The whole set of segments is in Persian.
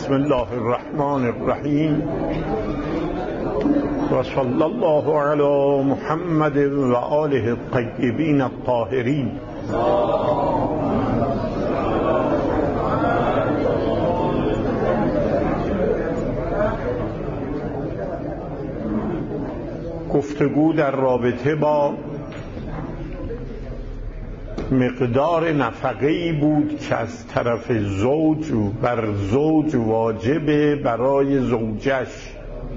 بسم الله الرحمن الرحیم و صلی الله علی محمد و آله الطیبین الطاهرین. گفتگو در رابطه با مقدار نفقه‌ای بود که از طرف زوج بر زوج واجب برای زوجش.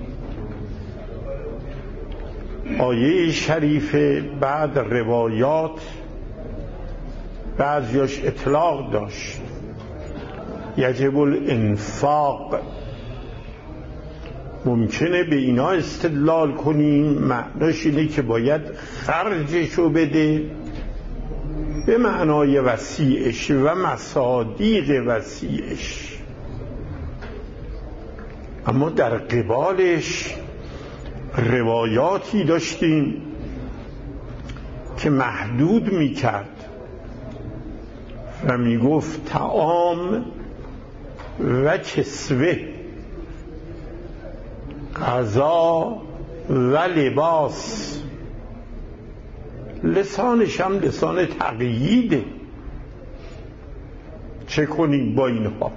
آیه شریفه بعد روایات بعضیاش اطلاق داشت، یجب الانفاق. ممکنه به اینا استدلال کنیم معناش اینه که باید خرجشو بده به معنای وسیعش و مصادیق وسیعش، اما در قبالش روایاتی داشتیم که محدود میکرد و میگفت طعام و کسوه، غذا و لباس. لسانش هم لسان تقییده. چه کنیم با اینها؟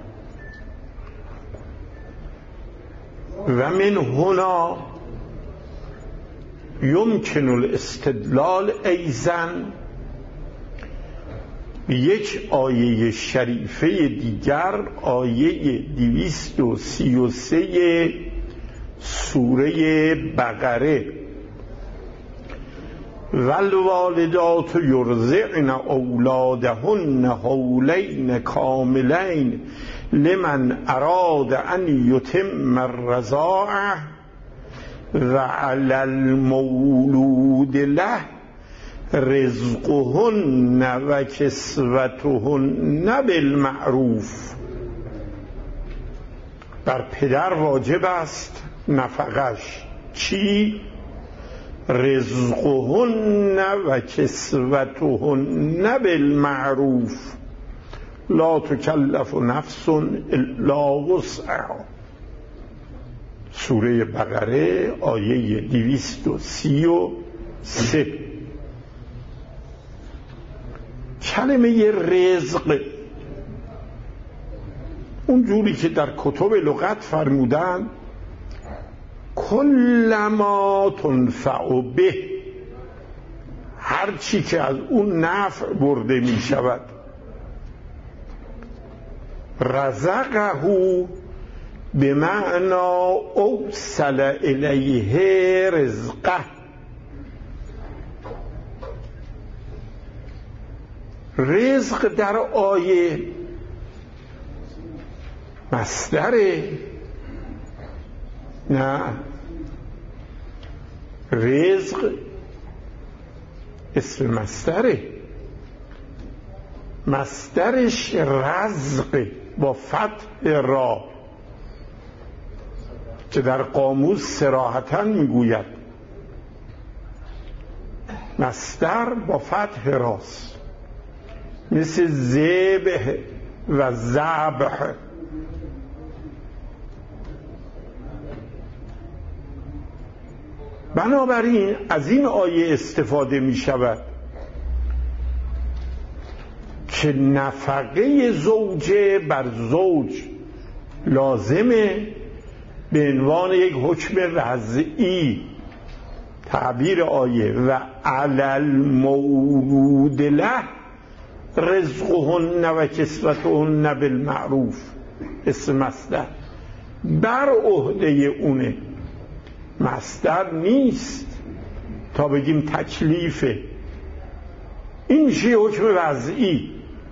و من هنا یمکن الاستدلال ایضا به یک آیه شریفه دیگر، آیه 233 سوره بقره: والوالدات یرضعن اولادهن حولین کاملین لمن اراد ان یتم الرضاعه و علی المولود له رزقهن و کسوتهن بالمعروف. بر پدر واجب است نفقش. چی؟ رزقهن و کسوتهن بالمعروف، لا تکلف نفس الا وسعها. سوره بقره آیه 233. کلمه رزق اونجوری که در کتب لغت فرمودن کل ما تنفع به، هر چی که از اون نفع برده می شود. رزقه به معنا اوصل الیه رزقه. رزق در آیه مصدره، نه، رزق اسم مصدره، مصدرش رزق با فتح را که در قاموس صراحتاً میگوید مصدر با فتح راست، مثل ذبح و ذبح. بنابراین از این آیه استفاده می شود که نفقه زوجه بر زوج لازمه به عنوان یک حکم وضعی. تعبیر آیه و علی المولود له رزقهن و کسوتهن بالمعروف، اسم مصدر بر عهده اونه، مصدر نیست تا بگیم تکلیفه. این میشه حکم وضعی،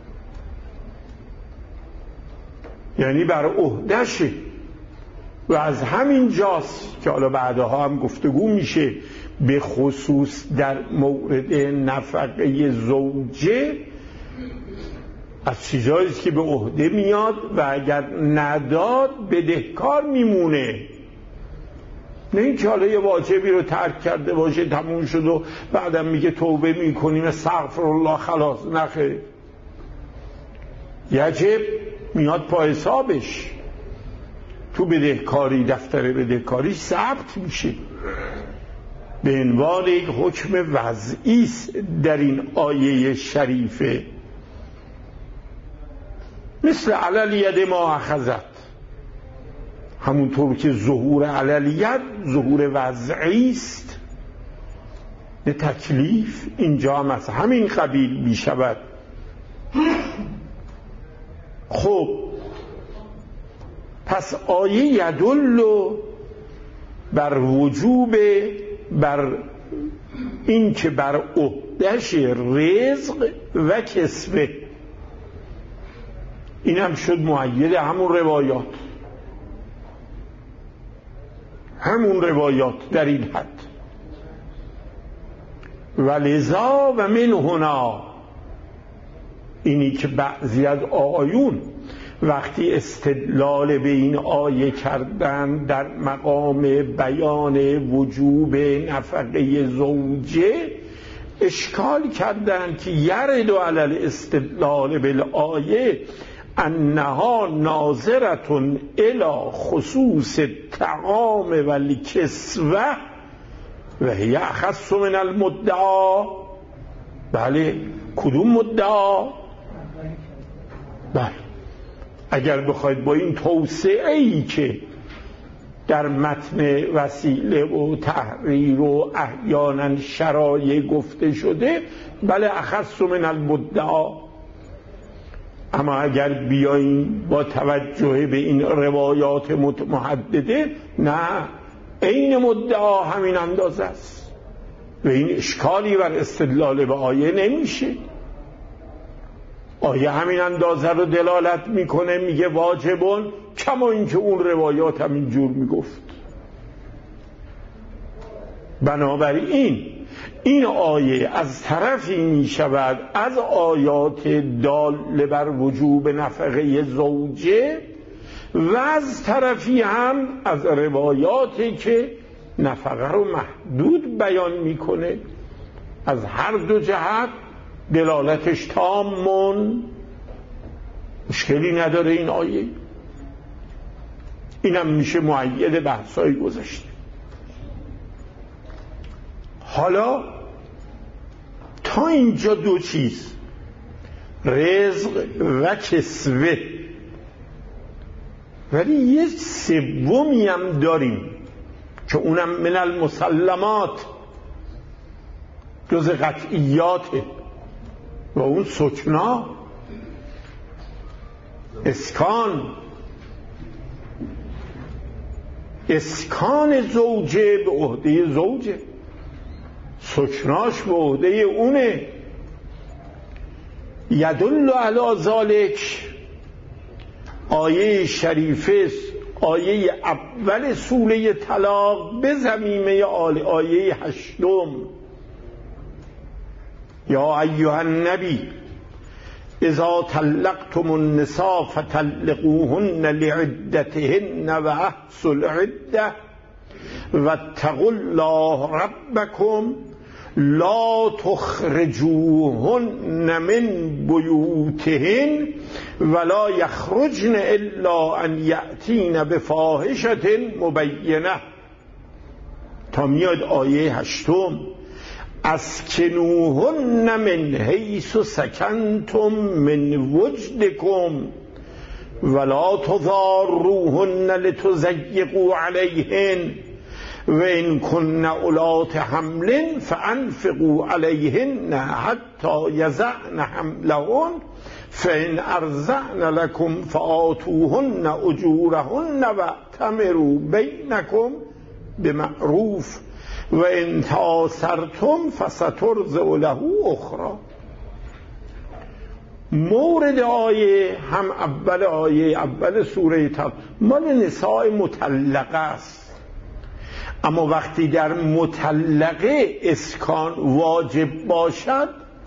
یعنی بر عهدهشه. و از همین جاست که حالا بعدها هم گفتگو میشه به خصوص در مورد نفقه زوجه از چیزاییست که به عهده میاد و اگر نداد بدهکار میمونه. نه اینکه حالا یه واجبی رو ترک کرده باشه تموم شد و بعدم میگه توبه میکنیم استغفر الله خلاص. نخیر، یجب میاد پای حسابش. تو بدهکاری دفتر بدهکاری ثبت میشه به عنوان یک حکم وضعی در این آیه شریفه، مثل علل ید ما اخذت، همونطور که ظهور علل ید ظهور وضعی است به تکلیف، اینجا هم از همین قبیل می شود. خب پس آیه یدل بر وجوب، بر این که بر عهده‌اش رزق و کسبه، این هم شد مؤید همون روایات در این حد. ولذا و من هنا، اینی که بعضی از آیون وقتی استدلال به این آیه کردن در مقام بیان وجوب نفقه زوجه، اشکال کردن که یرد علی الاستدلال بالآیه انها ناظرة الی خصوص الطعام والکسوة و هی اخص من المدعا. بله، کدوم مدعا؟ بله، اگر بخواید با این توسعه‌ای که در متن وسیله و تحریر و احیانا شرایع گفته شده، بله اخص من المدعا. اما اگر بیاییم با توجه به این روایات محدده، نه، عین مدعا همین اندازه است و این اشکالی بر استدلال به آیه نمیشه. آیه همین اندازه رو دلالت میکنه، میگه واجبون، کما اینکه اون روایات هم اینجور میگفت. بنابراین این آیه از طرفی می شود از آیات دال بر وجوب نفقه زوجه و از طرفی هم از روایاتی که نفقه رو محدود بیان میکنه. از هر دو جهت دلالتش تامون، مشکلی نداره این آیه. اینم میشه مؤید بحثای گذشته. حالا تا اینجا دو چیز، رزق و کسوه، ولی یه سومی هم داریم که اونم من المسلمات، جز قطعیاته، و اون سکنا، اسکان زوجه به عهده زوجه، سکناش به عهده اونه. یدل علی ذالک، آیه شریفه، آیه اول سوره طلاق به ضمیمه آیه 8. یا ایها النبی اذا طلقتم النساء فطلقوهن لعدتهن واحصوا العده واتقوا الله ربكم لا تخرجوهن من بیوتهن ولا یخرجن الا ان یأتین بفاحشة مبینه، تا میاد آیه 8. اسکنوهن من حیث سکنتم من وجدکم ولا تضاروهن لتضيقوا عليهن وإن كن أولات حمل فأنفقوا عليهن حتى يضعن حملهن فإن أرضعن لكم فآتوهن أجورهن واعتمروا بينكم بمعروف وإن تعاسرتم فسترضع له أخرى. مورد آیه هم اول سوره طلاق مال نساء مطلقه است، اما وقتی در مطلقه اسکان واجب باشد،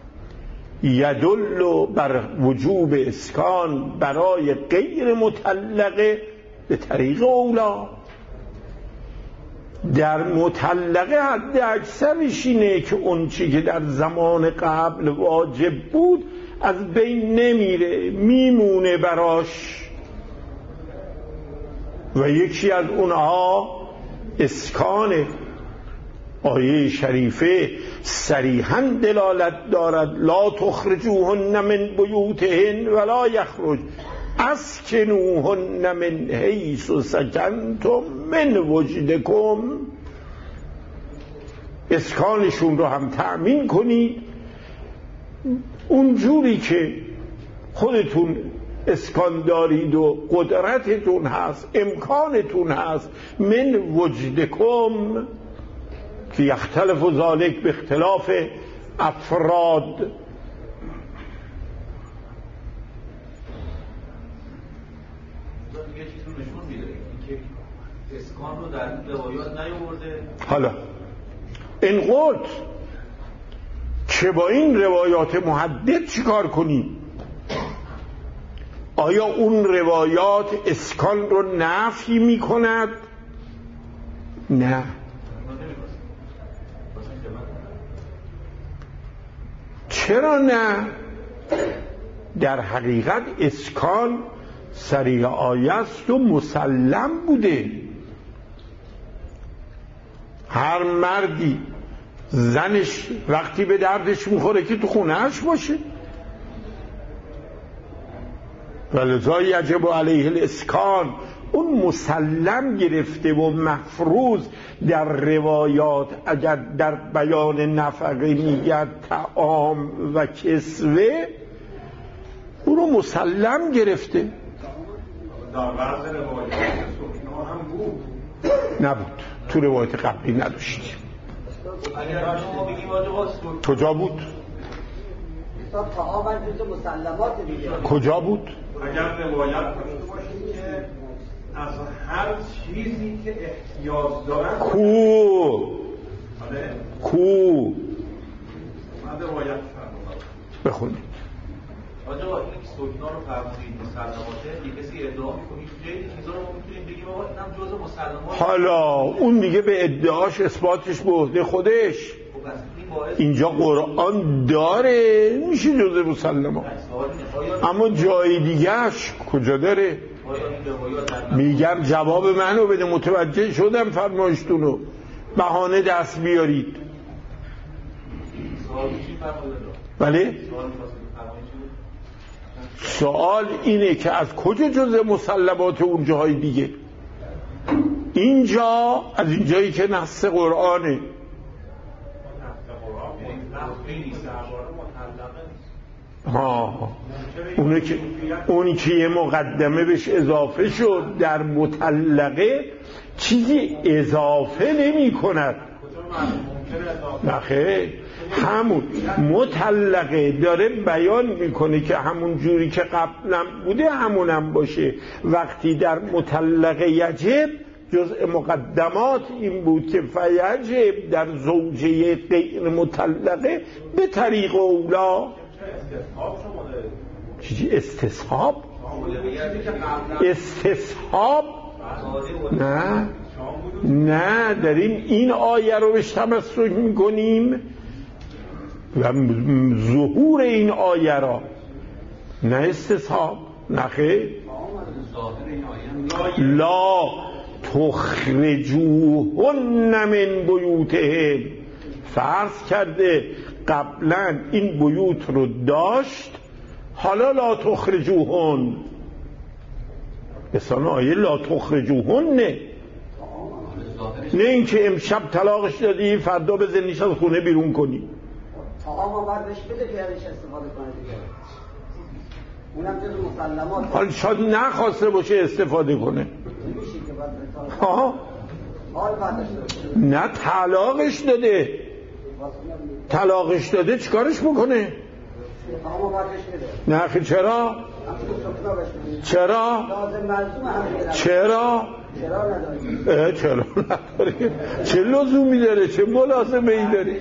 یدل بر وجوب اسکان برای غیر مطلقه به طریق اولا. در مطلقه حد اکثرش اینه که اون چی که در زمان قبل واجب بود از بین نمیره، میمونه براش. و یکی از اونها اسکانه. آیه شریفه صریحاً دلالت دارد لا تخرجوهن من بیوتهن ولا یخرج اسکنوهن من حیث سکنتم من وجدکم. اسکانشون رو هم تأمین کنید اونجوری که خودتون اسکان دارید و قدرتتون هست، امکانتون هست. من وجدکم که یختلف و ذالک به اختلاف افراد. اسکان رو در روایات نیاورده. حالا این قلت که با این روایات محدد چیکار کنیم؟ آیا اون روایات اسکان رو نفی می کند؟ نه. چرا نه؟ در حقیقت اسکان صریح آیه است و مسلم بوده. هر مردی زنش وقتی به دردش میخوره که تو خونهش باشه، ولذا یجب علیه الاسکان. اون مسلم گرفته و محفوظ در روایات. اگر در بیان نفقه میگه طعام و کسوه، اون رو مسلم گرفته. در بعض روایات سکنا هم بود؟ نبود، تو روایت قبلی نداشتیم. اگر شما بگیم کجا بود؟ طعام جزء مسلمات دیگه. کجا بود؟ اگر روایت داشته باشید که از هر چیزی که احتیاج دارن کو من روایت فرمودم بخونید. آجا این که سکنا رو فرمودید مسلماته، یه کسی ادعا میکنید خیلی چیزا رو میتونیم بگیم آقا اینم جزء مسلمات. حالا اون دیگه به ادعاش اثباتش به عهده خودش. اینجا قرآن داره میشه جزء مسلمات، اما جای دیگهش کجا داره؟ میگم جواب منو بده. متوجه شدم فرمایشتونو، بهانه دست بیارید. بله؟ سوال اینه که از کجا جزء مسلمات اون جاهای دیگه؟ اینجا از اینجایی که نص قرآنه. اونی که یه مقدمه بهش اضافه شد در مطلقه چیزی اضافه نمی کند. نخیر، همون مطلقه داره بیان میکنه که همون جوری که قبلا بوده همونم باشه. وقتی در مطلقه یجب جزء مقدمات این بود که فیجب در زوجه غیر مطلقه به طریق اولا. چیزی استصحاب؟ استصحاب؟ نه داریم این آیه رو بهش تمسک میکنیم و ظهور این آیه را، نه استصحاب. نخیر، لا تخرجوهن من بیوتهم. فرض کرده قبلا این بیوت رو داشت، حالا لا تخرجوهن. مثلا آیه لا تخرجوهن نه اینکه امشب طلاقش دادی فردا بزنیش از خونه بیرون کنی. طعام بردش بده که ازش استفاده کنه دیگه. اونم جز مسلمات. حالا شاید نخواسته باشه استفاده کنه. میشه که بعد حال بردش داده. نه طلاقش داده. طلاقش داده چیکارش بکنه؟ طعام بردش بده. نه خیلی چرا؟ چرا؟ چرا؟ چرا نداره؟ چه لزومی داره؟ چه ملازمه ای داره؟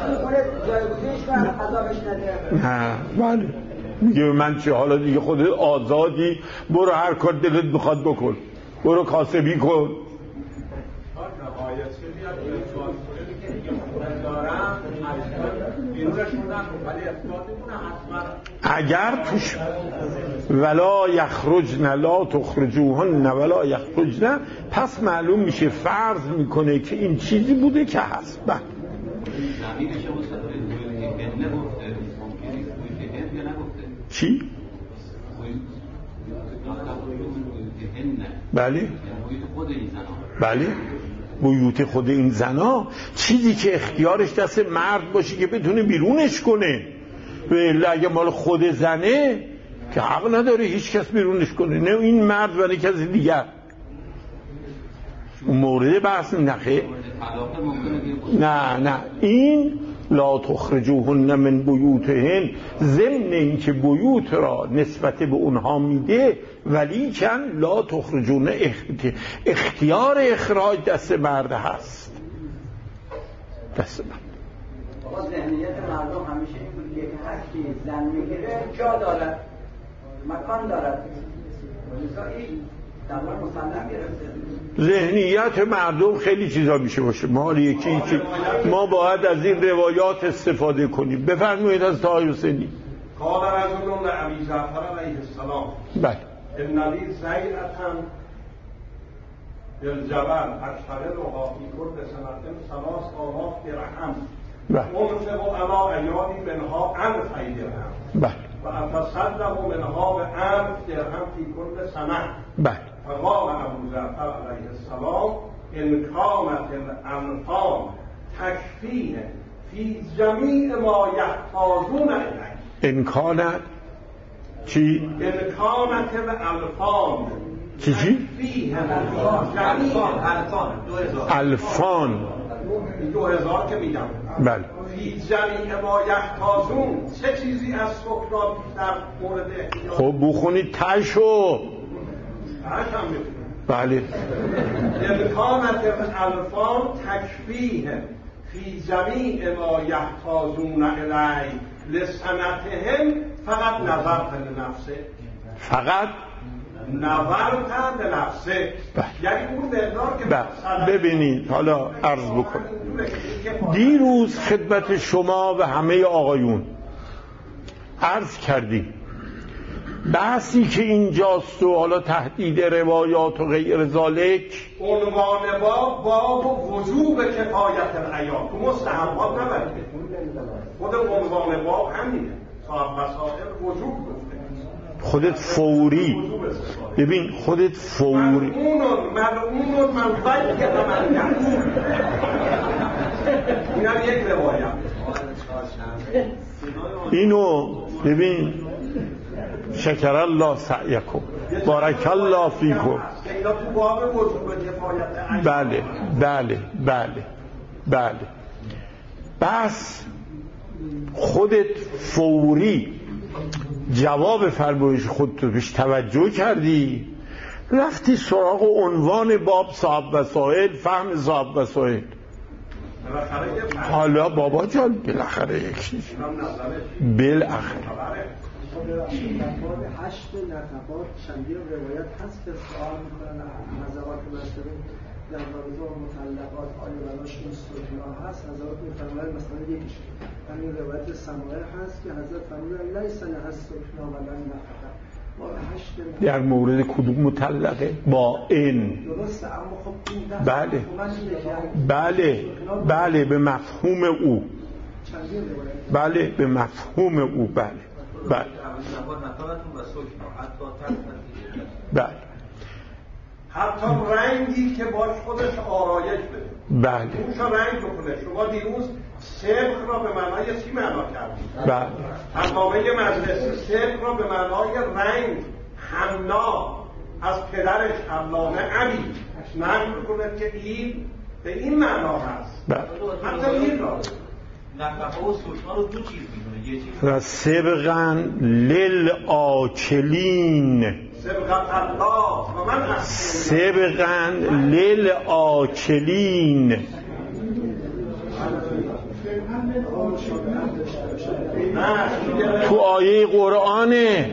نه بله میگه من چه، حالا دیگه خودت آزادی، برو هر کار دلت بخواد بکن، برو کاسبی کن. اگر توش ولا یخرجن لا تخرجوهن ولا یخرجن، پس معلوم میشه فرض میکنه که این چیزی بوده که هست. بله چی؟ بله بله بیوت خود این زنا، چیزی که اختیارش دست مرد باشه که بتونه بیرونش کنه. اگه مال خود زنه که حق نداره هیچ کس بیرونش کنه، نه این مرد و نه کسی دیگر. اون مورد بحث نخه. نه این لا تخرجوهن من بیوتهن، ضمن این که بیوت را نسبت به اونها میده، ولی کن لا تخرجون اختیار اخراج دست مرد هست، دست مرد. ذهنیت مردم همیشه این بود که هر کی زن میگیره جا دارد، مکان دارد، ذهنیت مردم خیلی چیزا میشه باشه. ما باید از این روایات استفاده کنیم. بفرمایید از طاهر حسینی. قال رجل لأبي جعفر علیه السلام بله ان لی زیعة بالجبل اشترطها فی کل سنة 3000 درهم انفق علی عیالی منها 1000 درهم و اتصدق منها ب1000 درهم فی کل سنة. فقال ابو جعفر علیه السلام ان کانت الانفال تکفیه فی جمیع ما یحتاجون الیه. ان کانت چی؟ ان کانت الانفال چی؟ الفان 2000 که میگم. بله. فی جمیع ما یحتاجون، چه چیزی از سکرا بیشتر مورد احتیاج؟ خب بخونید تشو. هم میتونم. بله. امکانت الفان تکفیه فی جمیع ما یحتاجون الی لسنتهم فقط نظرت لنفسه. فقط نظرت لنفسه. یعنی اون مقدار که ببینید حالا عرض بکنم. دیروز خدمت شما و همه آقایون عرض کردیم بحثی که اینجاست و حالا تهدید روایات و غیر ذالک، عنوان باب وجوب کفایت العیان تو مستحبات نبرید. خود عنوان باب همینه، صاحب مسائل وجوب گفته. خودت فوری ببین، خودت فوری ملعون من فکر که من اینم یک روایت. اینو ببین، شکر الله سعیکم بارک الله فیکم. بله بله بله بله. بس خودت فوری جواب فرمایش خودت رو بهش توجه کردی، رفتی سراغ عنوان باب صاحب وسائل، فهم صاحب وسائل. حالا بابا جان بالاخره یک چیز بالاخره نفات 8 نفات چندین روایت هست که سوال میکنن نظرات مسئله در رابطه با مطلقات آیا براش این سکنا هست. حضرت میفرمایند مثلا یکیش همین روایت سماعه هست که حضرت فرمودن لیس لها سکنا ولا نفقه. در مورد کدوم مطلقه؟ با این درسته، اما خب این بله بله بله به مفهوم او، بله به مفهوم او، بله بله بله. حتی رنگی که باش خودش آرایش بده، بله اونشا رنگ بکنه. شما دیروز صبح را به معنای چی معنا کردید؟ بله. برنامه مجلسی صبح را به معنای رنگ، حنا از پدرش علامه علی نقل می‌کند که این به این معنا هست. بله. حتی این را نفقه و سکنا رو دو چیز می‌دونه، یه چیز و سبقاً للآکلین، سبقاً للآکلین. تو آیه قرآنه.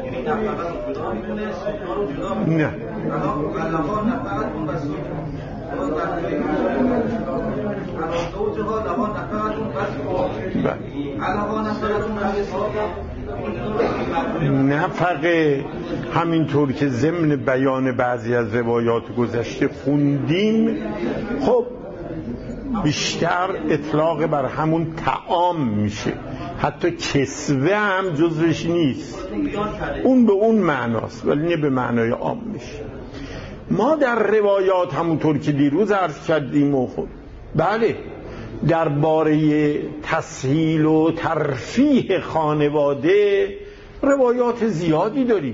نه نفقه همینطور که ضمن بیان بعضی از روایات گذشته خوندیم، خب بیشتر اطلاق بر همون طعام میشه، حتی کسوه هم جزوش نیست، اون به اون معناست ولی نه به معنای عام میشه. ما در روایات همونطور که دیروز عرض کردیم و خود بله درباره تسهیل و ترفیه خانواده روایات زیادی داریم،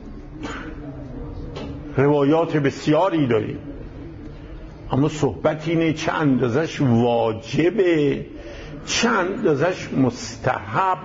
روایات بسیاری داریم، اما صحبت اینه چه اندازش واجبه چه اندازش مستحب.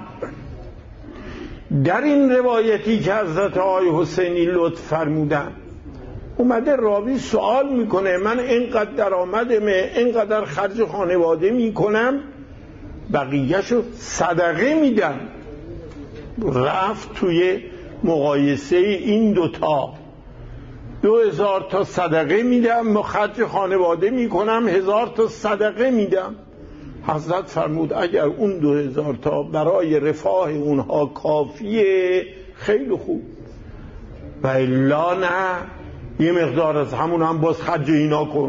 در این روایتی که حضرت آقای حسینی لطف فرمودن اومده راوی سوال میکنه من اینقدر درآمدمه، اینقدر خرج خانواده میکنم، بقیهشو صدقه میدم. رفت توی مقایسه این دوتا 2000 تا صدقه میدم، خرج خانواده میکنم 1000 تا صدقه میدم. حضرت فرمود اگر اون 2000 تا برای رفاه اونها کافیه خیلی خوب، و الا نه یه مقدار از همون هم باز خرج اینا کن.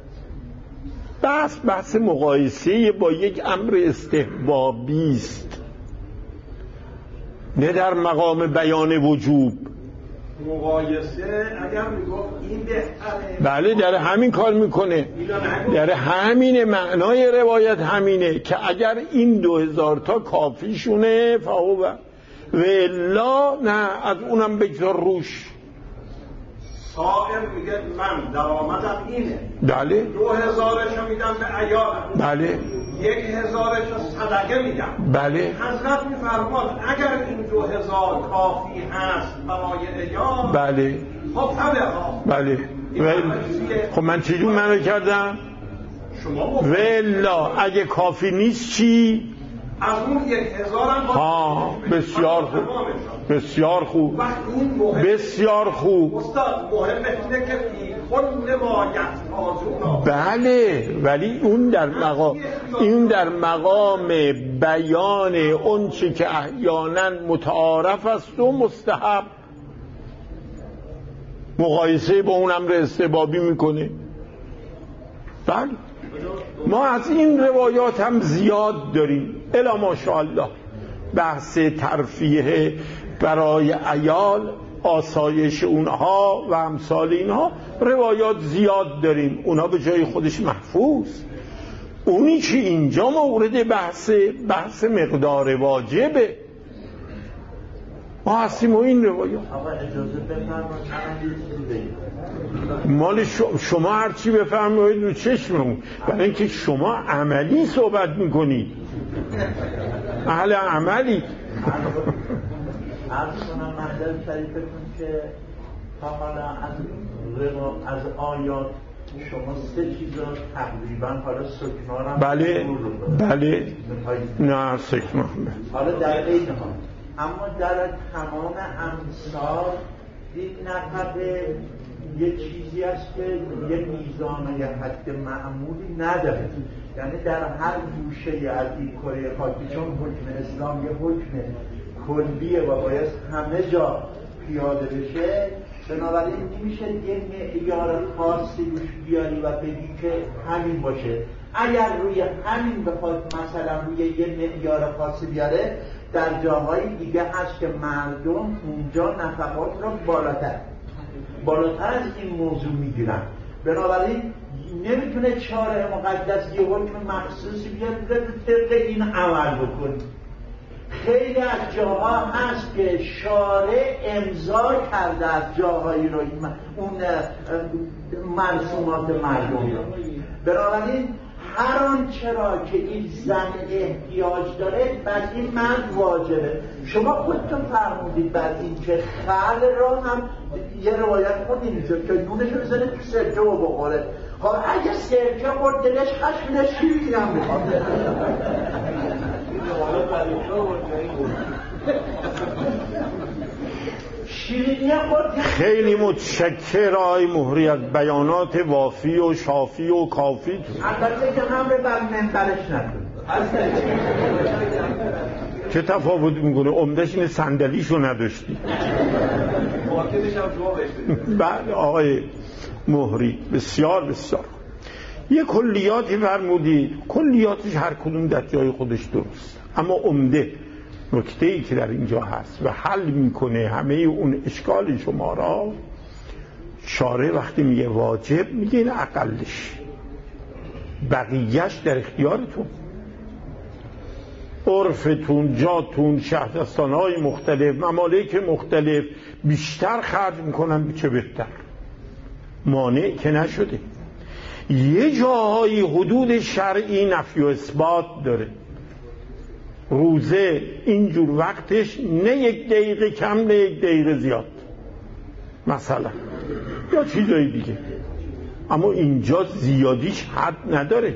بحث مقایسه با یک امر استحبابی است، نه در مقام بیان وجوب. مقایسه اگر میگفت این بهتره، بله در همین کار میکنه، در همین معنای روایت همینه که اگر این 2000 تا کافیشونه فهو و الا نه از اونم بگذار روش. صاحب میگه من درآمدم اینه، بله 2000شو میدم به عیالم، بله 1000شو صدقه میدم، بله حضرت میفرماد اگر این 2000 کافی هست برای عیال بله خب فبها بله خب من چجور منو کردم؟ ولا اگه کافی نیست چی؟ از اون 1000 هم ها بسیار خوب بسیار خوب بسیار خوب. استاد مهم اینه که فی کل ما یحتاجون، بله ولی اون در مقام بیان اون چی که احیانا متعارف است و مستحب، مقایسه با اون امر استحبابی میکنه. بله ما از این روایات هم زیاد داریم الا ماشاءالله. بحث ترفیه برای عیال، آسایش اونها و امثال اینها روایات زیاد داریم، اونها به جای خودش محفوظ. اونی که اینجا مورد بحث مقدار واجبه ما هستیم و این روایات. آقا اجازه بفرمایید مال شما هرچی بفرمایید رو چشممون، برای اینکه شما عملی صحبت میکنید، اهل عملی. عرض کنم مهدر شریفتون که تا حالا از آیات شما 3 چیز را تقریبا حالا سکنارم بله بله نه سکنار حالا در این حال، اما در تمام امثال این نفقه یه چیزی است که یه میزان و یه حد معمولی نداره، یعنی در هر گوشه از این کره خاکی، چون حکم اسلام یه حکم کلیه و باید همه جا پیاده بشه، بنابراین نمیشه یه معیار خاصی روش بیاری و بگی که همین باشه. اگر روی همین بخواد مثلا روی یه معیار خاصی بیاره، در جاهای دیگه هست که مردم اونجا نفقات رو بالاتر از این موضوع میگیرن، بنابراین نمیتونه شارع مقدس یه حکم مخصوصی بیاد طبق این عمل بکنی. خیلی از جاها هست که شارع امضا کرده از جاهایی رو اون مرسومات مردم رو، بنابراین هر آنچه را که این زن احتیاج داره بر این مرد واجبه. شما خودتون فرمودید بر این که خل را هم یه روایت خودی نیست که نونش رو بزنه تو سرکه و بخوره. خب اگه سرکه خورد دلش خشمینه شیری هم میخواد. خیلی متشکر آقای مهری از بیانات وافی و شافی و کافی. البته که همه بر منبرش نکنید. چه تفاوت میکنه؟ عمدش اینه صندلیشو نداشتی. بله آقای مهری بسیار بسیار. یه کلیاتی فرمودید، کلیاتش هر کدوم در جای خودش درست، اما عمده نکته‌ای که در اینجا هست و حل میکنه همه اون اشکال شما را، شارع وقتی میگه واجب میگه این اقلش، بقیهش در اختیارتون، عرفتون، جاتون، شهرستان‌های مختلف، ممالک مختلف بیشتر خرج میکنن چه بهتر، مانع که نشده. یه جاهای حدود شرعی نفی و اثبات داره، روزه اینجور وقتش نه 1 دقیقه کم نه 1 دقیقه زیاد مثلا، یا چیزایی دیگه، اما اینجا زیادیش حد نداره.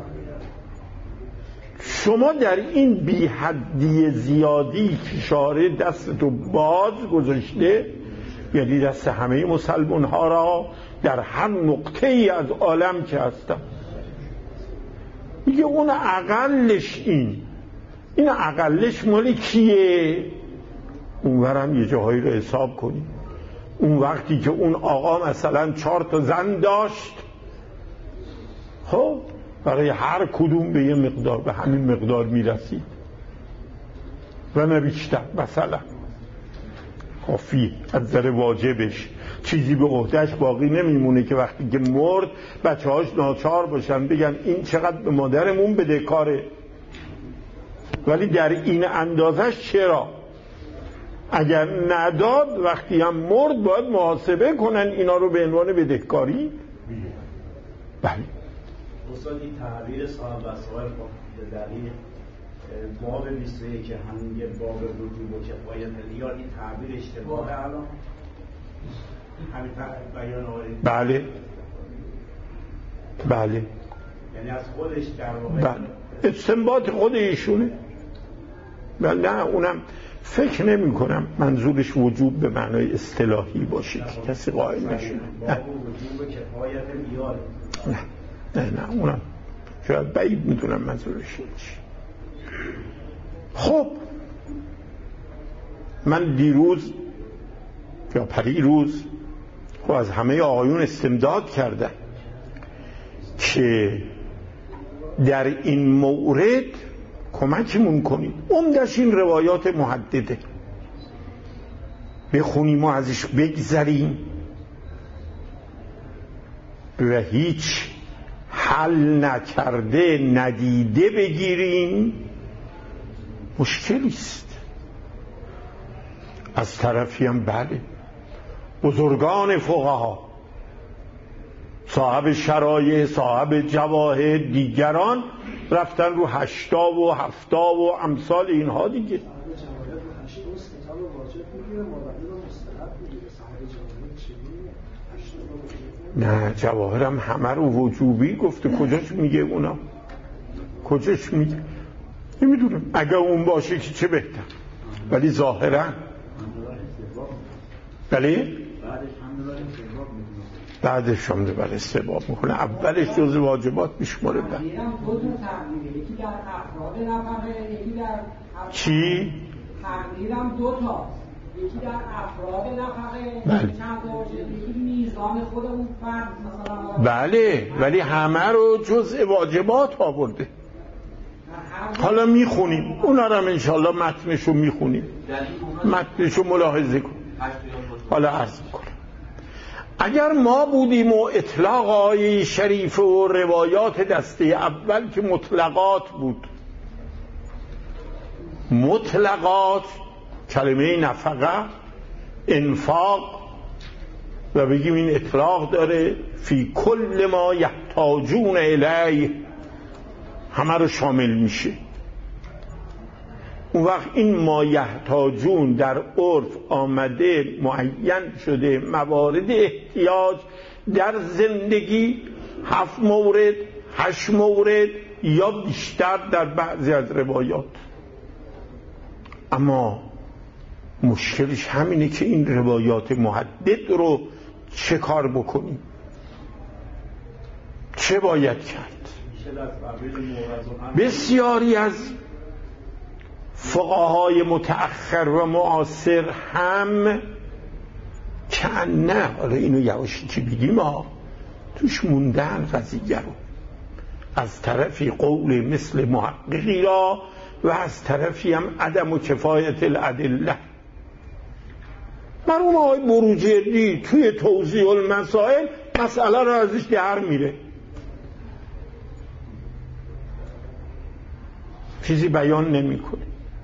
شما در این بی حدی زیادی که شارع دستتو باز گذاشته، یعنی دست همه مسلمان ها را در هر نقطه ای از عالم که هستم، میگه اون اقلش این اقلش مال کیه؟ اونورم یه جاهایی رو حساب کنیم. اون وقتی که اون آقا مثلا 4 تا زن داشت، خب برای هر کدوم به یه مقدار، به همین مقدار میرسید و نه بیشتر. مثلا کافی از نظر واجبش چیزی به عهدهش باقی نمیمونه که وقتی که مرد بچه‌هاش ناچار باشن بگن این چقدر به مادرمون بدهکاره. ولی در این اندازش چرا؟ اگر نداد وقتی هم مرد باید محاسبه کنن اینا رو به عنوان بدهکاری. بله استاد این تعبیر صاحب وسائل به دلیل باب 21 که همین یه باب وجوب و کفایت یا این تعبیر اشتباهه الان همین بیان آورید؟ بله بله، یعنی از خودش در واقع بله استنباط خود ایشونه. بله نه، اونم فکر نمی کنم منظورش وجوب به معنای اصطلاحی باشه که کسی قائل نشه. باب وجوب کفایت بیاره. نه اونم شاید بعید میدونم منظورش چیه. خب من دیروز یا پریروز خب از همه آقایون استمداد کردم که در این مورد کمکمون کنید. عمدش این روایات محدده بخونیم و ازش بگذریم و هیچ حل نکرده ندیده بگیریم، مشکلیست. از طرفی هم بله بزرگان فقها، صاحب شرایع، صاحب جواهر، دیگران رفتن رو 80 و 70 و امثال اینها دیگه. نه جواهرم همه رو وجوبی گفته، کجاش میگه اونا؟ کجاش میگه؟ نمیدونم، اگر اون باشه که چه بهتر، ولی ظاهرا بله بعدش هم بر استحباب میکنه، اولش جز واجبات میشماره. دو تا تقدیره، یکی در افراد نفقه، یکی در چی؟ تقدیرم 2 تا، یکی در افراد نفقه، بله. چند تا باشه، یکی میزان خود اون فرد مثلا. بله ولی همه رو جزء واجبات آورده. حالا میخونیم اونا رو هم انشاءالله متنشو میخونیم، متنشو ملاحظه کن. حالا عرض میکنم اگر ما بودیم و اطلاق آیه شریف و روایات دسته اول که مطلقات بود، مطلقات کلمه نفقه، انفاق، و بگیم این اطلاق داره فی کل ما یحتاجون الیه، همه رو شامل میشه. اون وقت این ما یحتاجون در عرف آمده معین شده موارد احتیاج در زندگی 7 مورد 8 مورد یا بیشتر در بعضی از روایات. اما مشکلش همینه که این روایات محدد رو چه کار بکنیم، چه باید کرد. بسیاری از فقهای متأخر و معاصر هم که نه، حالا اینو یواشی که بگیم توش موندن قضیه رو، از طرفی قول مثل محققی را و از طرفی هم عدم و کفایت الادله. مرحوم آقای بروجردی توی توضیح المسائل مسئله را ازش در میره، چیزی بیان نمیکنه.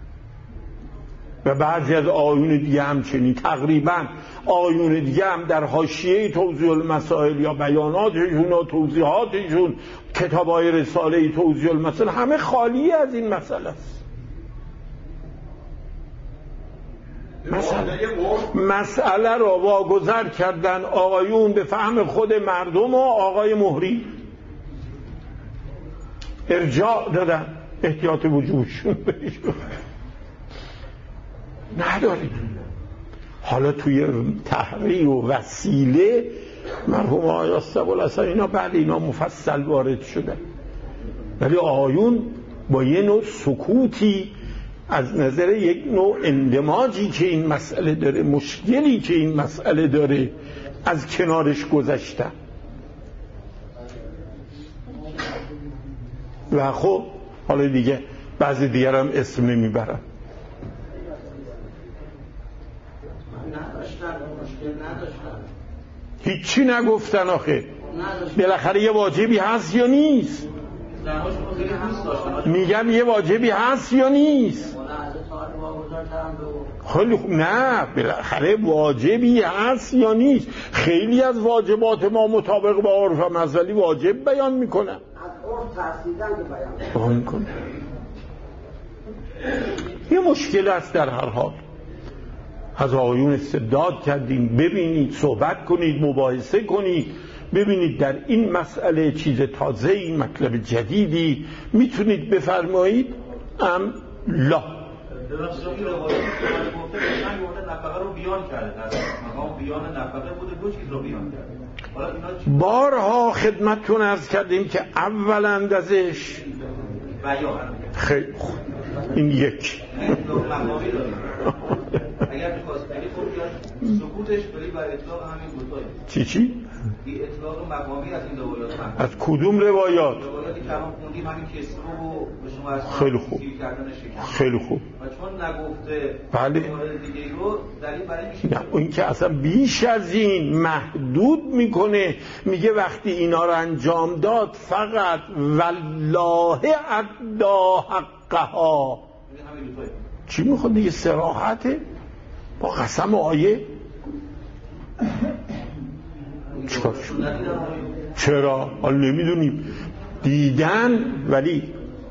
و بعضی از آیون دیگه همچنین، تقریبا آیون دیگه هم در حاشیه توضیح المسائل یا بیاناتشون یا توضیحاتشون، کتابای رساله توضیح المسائل، همه خالی از این مسئله است. مسئله را واگذار کردن آقایون به فهم خود مردم و آقای مهری ارجاع دادن، احتیاط وجودشون بهش نداریم. حالا توی تحریر و وسیله مرحوم آقای سبالحسن اینا بعد اینا مفصل وارد شدن، ولی آقایون با یه نوع سکوتی از نظر یک نوع اندماجی که این مسئله داره، مشکلی که این مسئله داره، از کنارش گذشتن. و خب حالا دیگه بعضی دیگر هم اسم نمیبرن. هیچی نگفتن آخه. بالاخره یه واجبی هست یا نیست؟ میگم یه واجبی هست یا نیست؟ خیلی خوب، نه بالاخره واجبی هست یا نیست؟ خیلی از واجبات ما مطابق با عرف مزلی واجب بیان میکنن، بیان میکنن. یه مشکل است. در هر حال از آقایون استعداد کردیم، ببینید، صحبت کنید، مباحثه کنید، ببینید در این مسئله چیز تازه‌ای، مطلب جدیدی میتونید بفرمایید ام لا. بارها خدمتتون عرض کردیم که اول اندازش خیلی خوب این یک اگر می‌خواست بگی خب سکوتش بری بر اطلاق همین دوتایی. چی؟ این اطلاق مقامی از این روایات. از کدوم روایات؟ روایاتی که الان خوندیم همین کسرو و به شما از خیلی خوب. خیلی خوب. و چون نگفته بله. دیگه رو دلیل برای میشه. نه اون که اصلا بیش از این محدود میکنه، میگه وقتی اینا رو انجام داد فقط والله ادا حقها. چی میخواد دیگه؟ صراحته با قسم آیه. چرا؟ حالا نمیدونیم، دیدن. ولی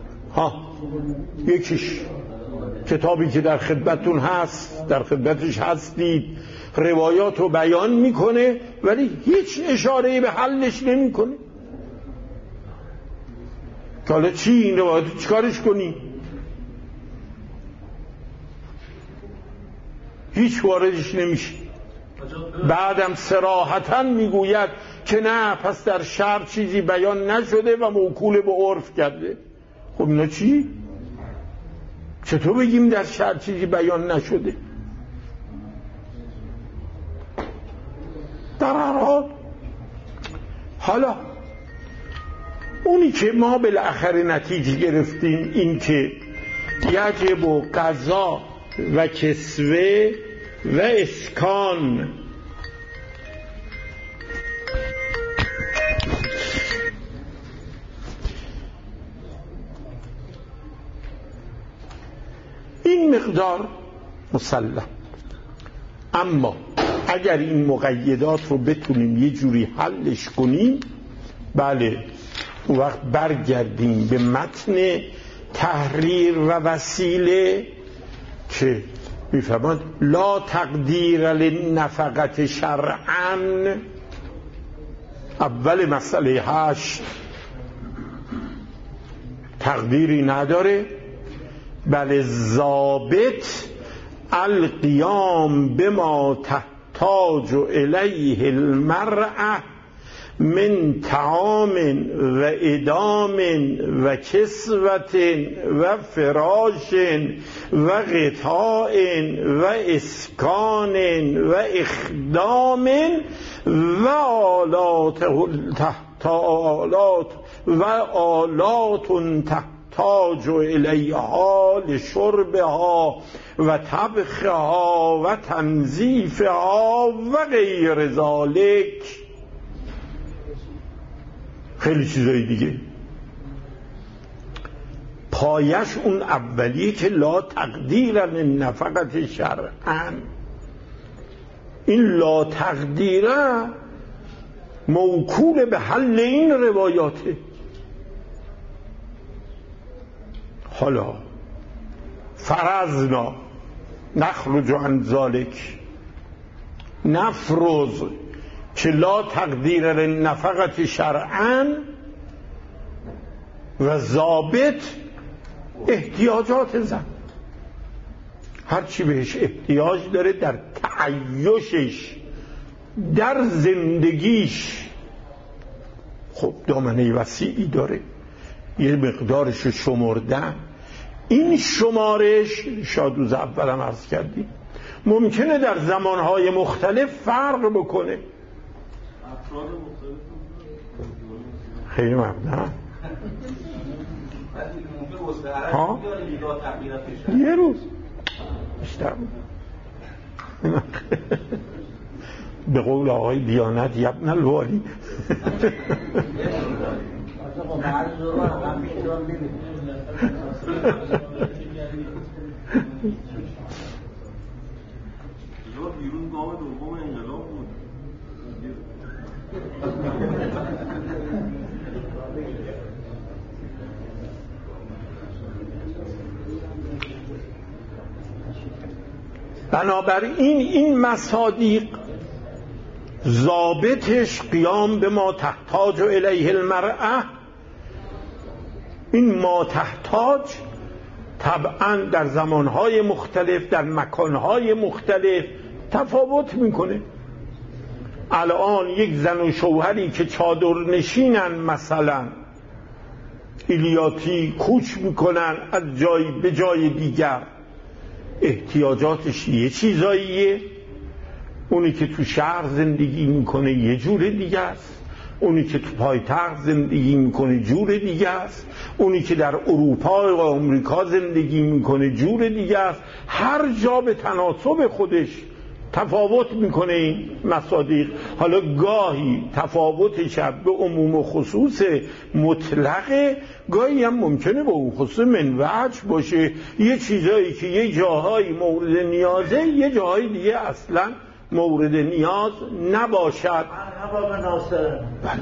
یکیش کتابی که در خدمتون هست، در خدمتش هستید، روایات رو بیان میکنه ولی هیچ اشاره‌ای به حلش نمیکنه. که حالا چی این روایات رو چیکارش کنی؟ هیچ واردش نمیشه. بعدم صراحتاً میگوید که نه، پس در شرع چیزی بیان نشده و موکول به عرف کرده. خب اینا چی؟ چطور بگیم در شرع چیزی بیان نشده؟ در هر حال حالا اونی که ما بالاخره نتیجه گرفتیم این که یجب و قضا و کسوه و اسکان این مقدار مسلم. اما اگر این مقیدات رو بتونیم یه جوری حلش کنیم، بله اون وقت برگردیم به متن تحریر و وسیله که میفهمند لا تقدیر للنفقت شرعا. اول مسئله 8 تقدیری نداره، بله ضابط القیام بما تحتاج الیه المرأة من طعام و ادام و کسوت و فراش و غطاء و اسکان و اخدام و آلات تحتاج الیها لشربها و طبخها و تنظیفها و غیر ذالک. خیلی چیزایی دیگه. پایش اون اولیه که لا تقدیر للنفقة شرعا. این لا تقدیره موکول به حل این روایاته. حالا فرضنا نخرج عن ذلك، نفرض که لا تقدیر للنفقة شرعا و ضابط احتیاجات زن، هرچی بهش احتیاج داره در تعیشش در زندگیش. خب دامنه وسیعی داره، یه مقدارش شمردن. این شمارش شاید روز اولم عرض کردیم ممکنه در زمانهای مختلف فرق بکنه. خیلی ممنون. ها؟ یه روز بیشتر به قول آقای دیانت یبن الوالی بیرون گام دوم انقلاب بود. بنابراین این مصادیق ضابطش قیام به ما تحتاج الیه المرأة. این ما تحتاج طبعا در زمانهای مختلف در مکانهای مختلف تفاوت میکنه. الان یک زن و شوهری که چادر نشینن مثلا ایلیاتی کوچ میکنن از جای به جای دیگر، احتیاجاتش یه چیزاییه. اونی که تو شهر زندگی میکنه یه جور دیگه است، اونی که تو پایتخت زندگی میکنه جور دیگه است، اونی که در اروپا و آمریکا زندگی میکنه جور دیگه است. هر جا به تناسب خودش تفاوت میکنه این مصادیق. حالا گاهی تفاوتش به عموم و خصوص مطلقه، گاهی هم ممکنه به اون خصوص منوعج باشه. یه چیزایی که یه جاهایی مورد نیازه، یه جاهایی دیگه اصلا مورد نیاز نباشد. مرحبا به ناصر.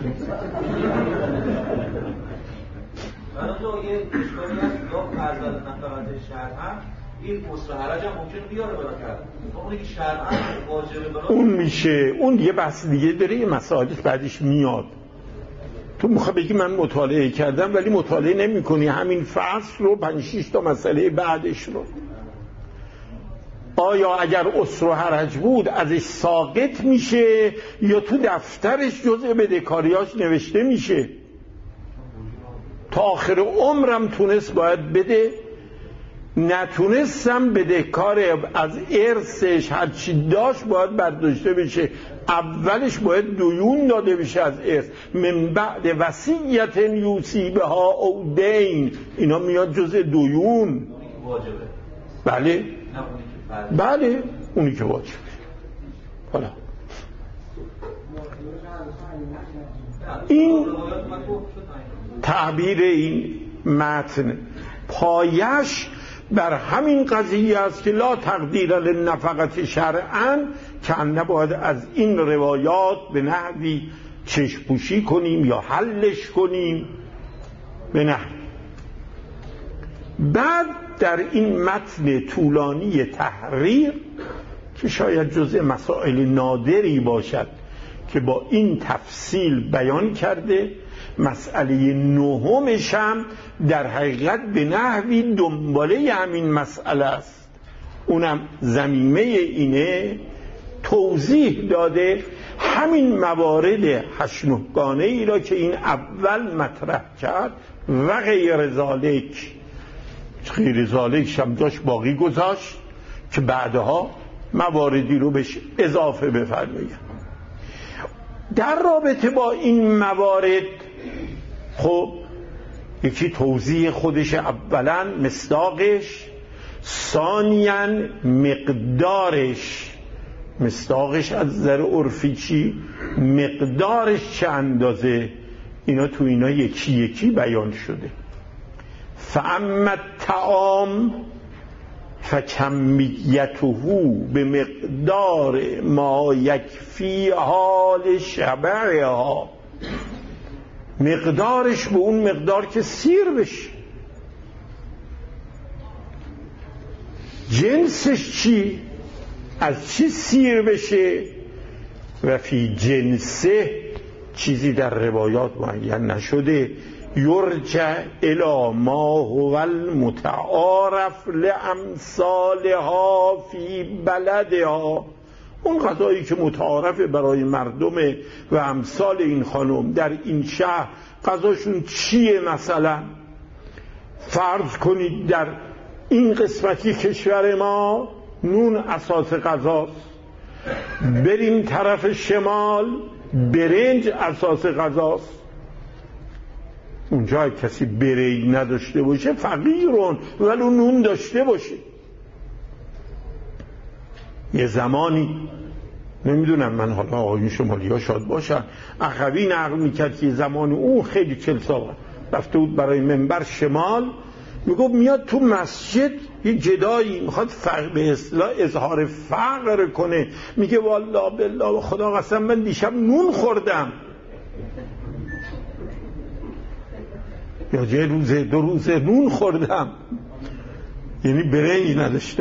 برای یه اشکالی هست یا فرزاد نفقت شرعا این مصر حرج هم ممکن بیاره برا کرد، اونی که شرعا واجبه برا اون میشه، اون یه بحث دیگه داره، یه مسائل بعدش میاد. تو میخوای بگی من مطالعه کردم ولی مطالعه نمی کنی همین فصل رو 5-6 تا مسئله بعدش رو. آیا اگر اسر و حرج بود ازش ساقط میشه یا تو دفترش جزء بدهکاریاش نوشته میشه؟ تا آخر عمرم تونست باید بده، نتونستم بدهکار از ارثش هرچی داشت باید برداشته بشه. اولش باید دیون داده بشه از ارث، من بعد وصیت یوصی بها او دین، اینا میاد جزء دیون. بله بله اونی که واجبه. حالا این تعبیر این متن پایش بر همین قضیه است که لا تقدیر للنفقة شرعا، که نباید از این روایات به نحوی چشم‌پوشی کنیم یا حلش کنیم به نحوی. بعد در این متن طولانی تحریر که شاید جزء مسائل نادری باشد که با این تفصیل بیان کرده، مسئله نهمش هم در حقیقت به نحوی دنباله همین مسئله است. اونم ضمیمه اینه، توضیح داده همین موارد 8 گانه ای را که این اول مطرح کرد و غیر ذالک هم داشت باقی گذاشت که بعدها مواردی رو بهش اضافه بفرمایید. در رابطه با این موارد خب یکی توضیح خودش، اولا مصداقش، ثانیاً مصداقش از نظر عرفی چی، مقدارش چه اندازه، اینا تو اینا یکی یکی بیان شده. فاما الطعام فکمیته به مقدار ما یکفی حال شبعها، مقدارش به اون مقدار که سیر بشه. جنسش چی؟ از چی سیر بشه؟ و فی جنسه چیزی در روایات معین نشده، یرجع الی ما هو المتعارف لامثالها فی بلدها، اون غذایی که متعارف برای مردم و امثال این خانم در این شهر غذاشون چیه. مثلا فرض کنید در این قسمتی کشور ما نون اساس غذاست، بریم طرف شمال برنج اساس غذاست. اونجا کسی برنج نداشته باشه فقیرون، ولی نون داشته باشه. یه زمانی نمیدونم، من حالا آقایون شمالی ها شاد باشن، اخوی نقل میکرد که زمان اون خیلی 40 سال رفته بود برای منبر شمال، میگفت میاد تو مسجد یه جدایی میخواد به اصطلاح اظهار فقر کنه، میگه والله بالله خدا قسم من دیشب نون خوردم، یا یه روزه 2 روزه نون خوردم، یعنی برنج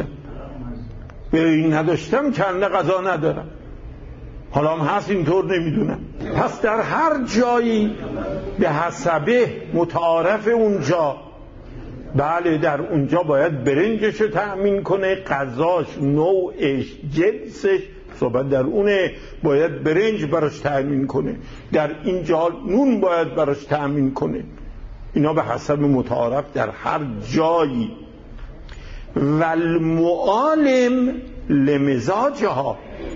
نداشتم کنده غذا ندارم. حالا هم هست اینطور نمیدونم. پس در هر جایی به حسبه متعارف اونجا، بله در اونجا باید برنجش رو تأمین کنه، غذاش، نوعش، جنسش، صحبت در اونه، باید برنج براش تأمین کنه، در اینجا نون باید براش تأمین کنه. اینا به حسب متعارف در هر جایی. و المعالم لمزاجها،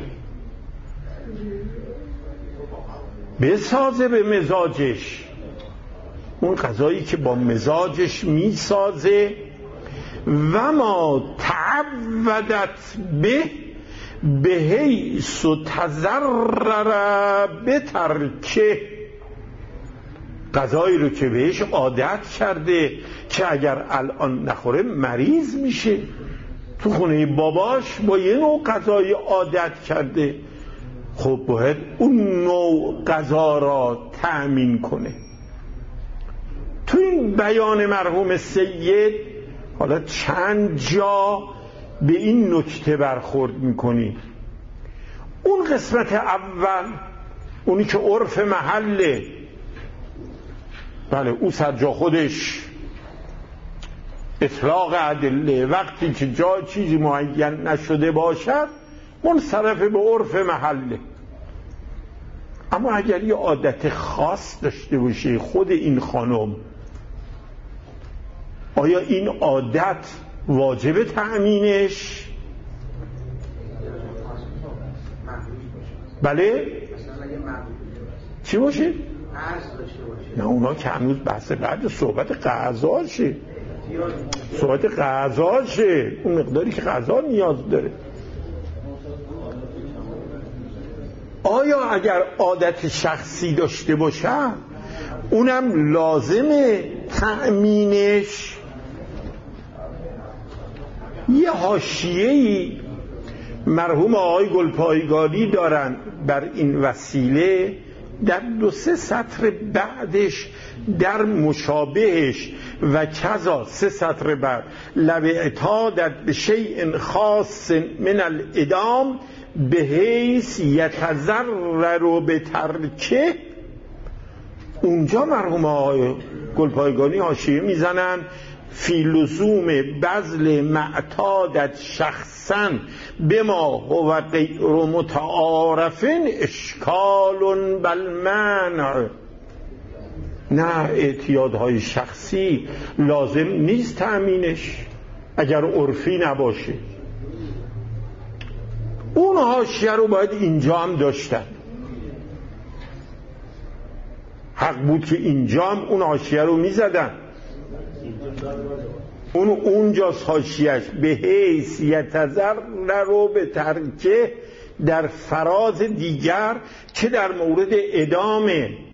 بسازه به مزاجش، اون غذایی که با مزاجش میسازه. و ما تعودت به حیث تضرر بترکه، غذایی رو که بهش عادت کرده که اگر الان نخوره مریض میشه. تو خونه باباش با یه نوع غذای عادت کرده، خب باید اون نوع غذا را تأمین کنه. تو این بیان مرحوم سید حالا چند جا به این نکته برخورد میکنی. اون قسمت اول، اونی که عرف محله، بله او سر جا خودش اطلاق ادله، وقتی که جا چیزی معین نشده باشد منصرف به عرف محله. اما اگر یه عادت خاص داشته باشه خود این خانم، آیا این عادت واجب تأمینش؟ بله؟ چی باشه؟ نه اونا که هنوز بحث بعد صحبت غذاشه، اون مقداری که غذا نیاز داره. آیا اگر عادت شخصی داشته باشه اونم لازمه تأمینش؟ یه حاشیه‌ای مرحوم آقای گلپایگانی دارن بر این وسیله، در 2-3 سطر بعدش در مشابهش و کذا 3 سطر بعد لو اعتادت به شیء خاص من الادام به حیث یتضرر به ترکه، اونجا مرحوم آقای گلپایگانی حاشیه میزنن فی لزوم بذل معتادت شخصا بما هو غیر متعارف اشکال بل منع. نه، اعتیادهای شخصی لازم نیست تأمینش اگر عرفی نباشه. اون حاشیه رو باید اینجا هم داشتن. حق بود که اینجا هم اون حاشیه رو میزدن. اونجاست حاشیه‌اش، به حیث یتذر رو به ترکه در فراز دیگر که در مورد ادامه